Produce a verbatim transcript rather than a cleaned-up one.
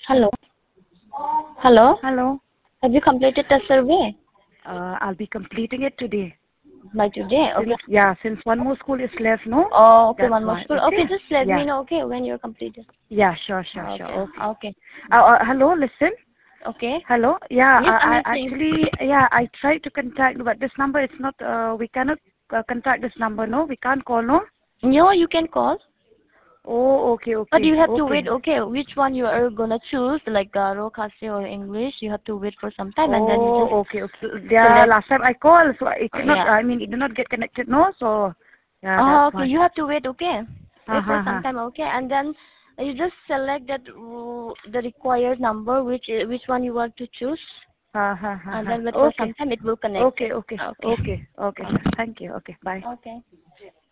Hello. Hello. Hello. Have you completed the survey Uh, I'll be completing it today. by today? Since Okay. yeah, since one more school is left, no? Oh, okay. That's One more why. school. Okay. Okay, just let Yeah. me know. Okay, when you're completed. Yeah. Sure. Sure. Sure. Okay. Okay. Okay. Uh, uh, hello. Listen. Okay. Hello. Yeah. Yes, I'm I, I listening. actually yeah I tried to contact, but this number it's not. Uh, we cannot uh, contact this number. No, we can't call. No. No, you can call, Oh. Okay. but Okay. you have to Okay. wait. Okay, which one you are gonna choose, like uh, Rokhase or English? You have to wait for some time, and then you just Oh. Okay. Okay. Yeah. select. Last time I called, so it Uh, did not. yeah. I mean, it did not get connected. No. So yeah, that's Oh, okay. why. You have to wait. Okay, Uh wait for huh. some time. Okay, and then you just select that uh, the required number, which which one you want to choose, Uh huh. Uh and huh. then wait for some Okay. time. It will connect. Okay, okay, Okay. okay, okay, sir. Thank you. Okay, bye. Okay.